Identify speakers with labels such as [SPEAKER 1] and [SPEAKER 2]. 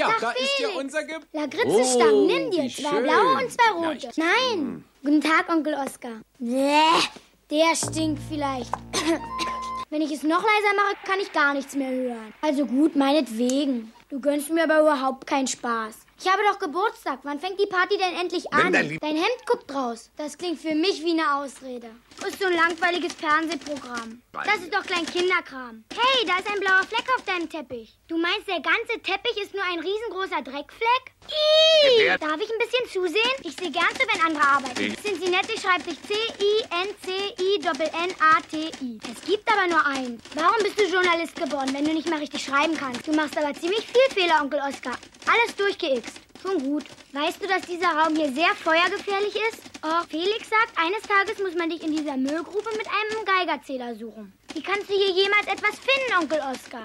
[SPEAKER 1] Ja,
[SPEAKER 2] Sag
[SPEAKER 1] da
[SPEAKER 2] Felix.
[SPEAKER 1] ist ja unser
[SPEAKER 2] Lakritzenstangen, nimm dir
[SPEAKER 1] wie
[SPEAKER 2] 2
[SPEAKER 1] schön.
[SPEAKER 2] blaue und 2 rote.
[SPEAKER 1] Leicht.
[SPEAKER 2] Nein. Guten Tag, Onkel Oskar. Der stinkt vielleicht. Wenn ich es noch leiser mache, kann ich gar nichts mehr hören. Also gut, meinetwegen. Du gönnst mir aber überhaupt keinen Spaß. Ich habe doch Geburtstag. Wann fängt die Party denn endlich an? Dein Hemd guckt raus. Das klingt für mich wie eine Ausrede. Das ist so ein langweiliges Fernsehprogramm. Das ist doch klein Kinderkram. Hey, da ist ein blauer Fleck auf deinem Teppich. Du meinst, der ganze Teppich ist nur ein riesengroßer Dreckfleck? Ih! Darf ich ein bisschen zusehen? Ich sehe gern zu, wenn andere arbeiten. Cincinnati schreibt sich C-I-N-C-I-N-N-A-T-I. Es gibt aber nur einen. Warum bist du Journalist geworden, wenn du nicht mal richtig schreiben kannst? Du machst aber ziemlich viel Fehler, Onkel Oskar. Alles durchgeixt. Schon gut. Weißt du, dass dieser Raum hier sehr feuergefährlich ist? Oh, Felix sagt, eines Tages muss man dich in dieser Müllgrube mit einem Geigerzähler suchen. Wie kannst du hier jemals etwas finden, Onkel Oskar?